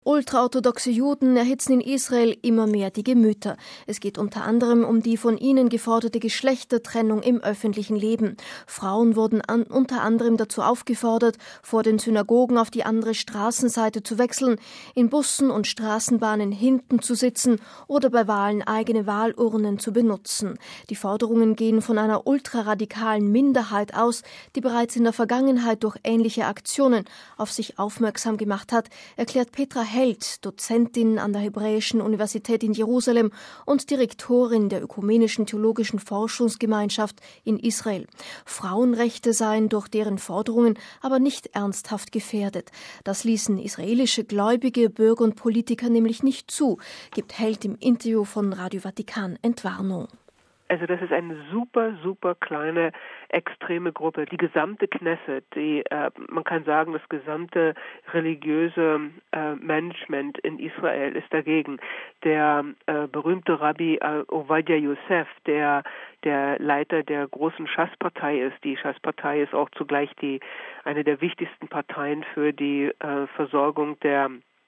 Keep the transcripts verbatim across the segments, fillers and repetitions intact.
Ultraorthodoxe Juden erhitzen in Israel immer mehr die Gemüter. Es geht unter anderem um die von ihnen geforderte Geschlechtertrennung im öffentlichen Leben. Frauen wurden an, unter anderem dazu aufgefordert, vor den Synagogen auf die andere Straßenseite zu wechseln, in Bussen und Straßenbahnen hinten zu sitzen oder bei Wahlen eigene Wahlurnen zu benutzen. Die Forderungen gehen von einer ultraradikalen Minderheit aus, die bereits in der Vergangenheit durch ähnliche Aktionen auf sich aufmerksam gemacht hat, erklärt Petra Held, Dozentin an der Hebräischen Universität in Jerusalem und Direktorin der Ökumenischen Theologischen Forschungsgemeinschaft in Israel. Frauenrechte seien durch deren Forderungen aber nicht ernsthaft gefährdet. Das ließen israelische Gläubige, Bürger und Politiker nämlich nicht zu, gibt Held im Interview von Radio Vatikan Entwarnung. Also das ist eine super, super kleine, extreme Gruppe. Die gesamte Knesset, die, äh, man kann sagen, das gesamte religiöse äh, Management in Israel ist dagegen. Der äh, berühmte Rabbi äh, Ovadia Yosef, der der Leiter der großen Schass-Partei ist. Die Schass-Partei ist auch zugleich die eine der wichtigsten Parteien für die äh, Versorgung der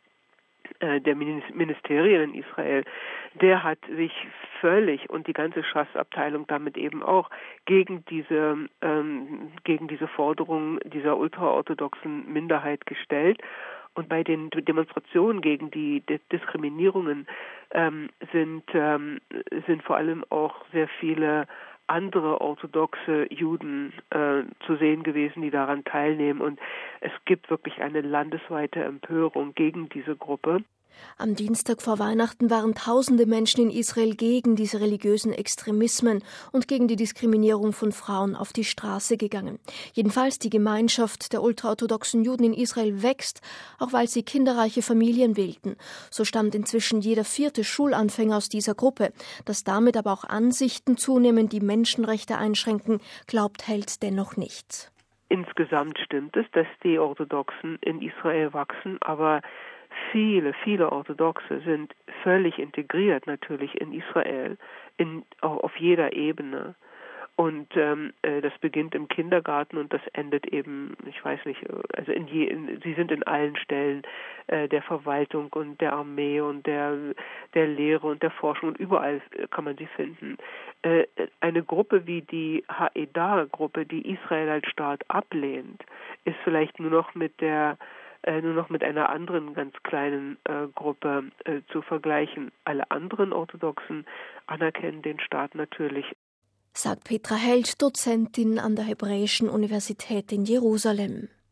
der Ministerien in Israel, der hat sich völlig und die ganze Schass-Abteilung damit eben auch gegen diese ähm, gegen diese Forderung dieser ultraorthodoxen Minderheit gestellt. Und bei den Demonstrationen gegen die Diskriminierungen ähm, sind ähm, sind vor allem auch sehr viele andere orthodoxe Juden äh, zu sehen gewesen, die daran teilnehmen. Und es gibt wirklich eine landesweite Empörung gegen diese Gruppe. Am Dienstag vor Weihnachten waren tausende Menschen in Israel gegen diese religiösen Extremismen und gegen die Diskriminierung von Frauen auf die Straße gegangen. Jedenfalls die Gemeinschaft der ultraorthodoxen Juden in Israel wächst, auch weil sie kinderreiche Familien bilden. So stammt inzwischen jeder vierte Schulanfänger aus dieser Gruppe. Dass damit aber auch Ansichten zunehmen, die Menschenrechte einschränken, glaubt Held dennoch nicht. Insgesamt stimmt es, dass die Orthodoxen in Israel wachsen, aber Viele, viele Orthodoxe sind völlig integriert natürlich in Israel, in, auf jeder Ebene. Und ähm, das beginnt im Kindergarten und das endet eben, ich weiß nicht, also in je, in, sie sind in allen Stellen äh, der Verwaltung und der Armee und der der Lehre und der Forschung und überall kann man sie finden. Äh, eine Gruppe wie die Haedah-Gruppe, die Israel als Staat ablehnt, ist vielleicht nur noch mit der nur noch mit einer anderen ganz kleinen äh, Gruppe äh, zu vergleichen. Alle anderen Orthodoxen anerkennen den Staat natürlich. Sagt Petra Held, Dozentin an der Hebräischen Universität in Jerusalem.